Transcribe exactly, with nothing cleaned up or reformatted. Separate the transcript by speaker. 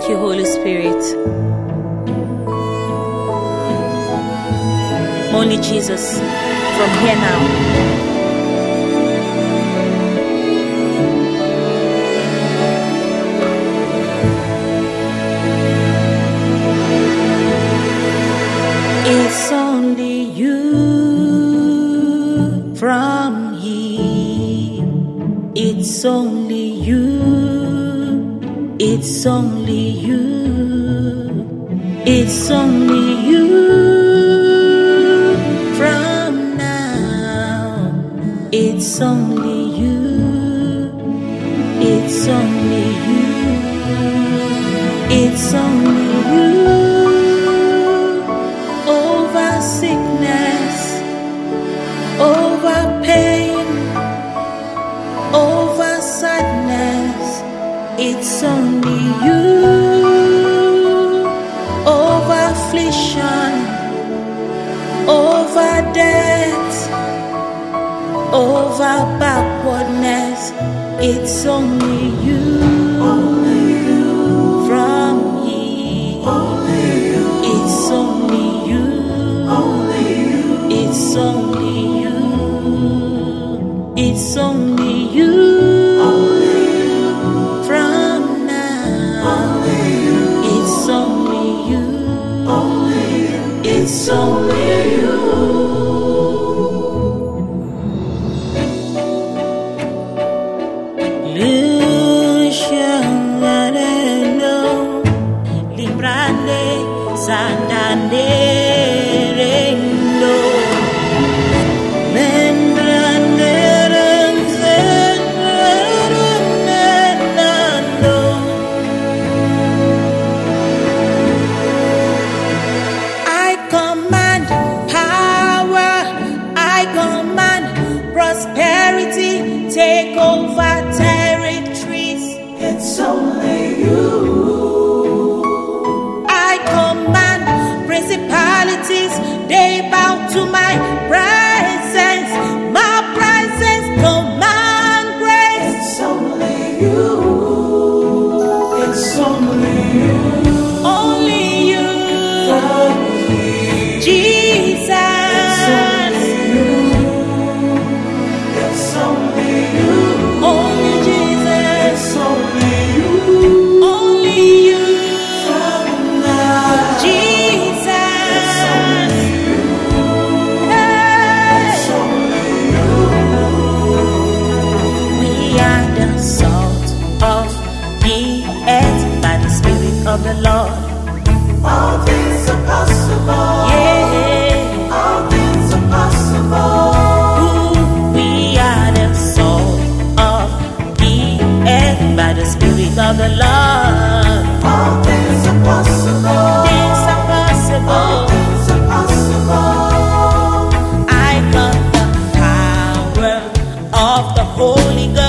Speaker 1: Thank you, Holy Spirit. Only Jesus from here now. It's only you from here. It's only you. It's only you. It's only you from now. It's only you. It's only you. It's only you. Over sickness, over pain, over sadness, it's only you. Over affliction, over death, over backwardness, it's only you. Only you from here. Only you. It's only you. Only you. It's only you. It's only you. Only you. From now. Only you. It's only you. Only you. It's only you. Luciano, Limbrande, Sandande. Prosperity, take over territories. It's only you. I command principalities, they bow to my presence. My presence command grace. It's only you. It's only you. Only you. Only Jesus. Of the Lord, all things are possible. Yeah, all things are possible. Ooh, we are the salt of the earth by the Spirit of the Lord. All things are possible. Things are possible. All things are possible. I got the power of the Holy Ghost.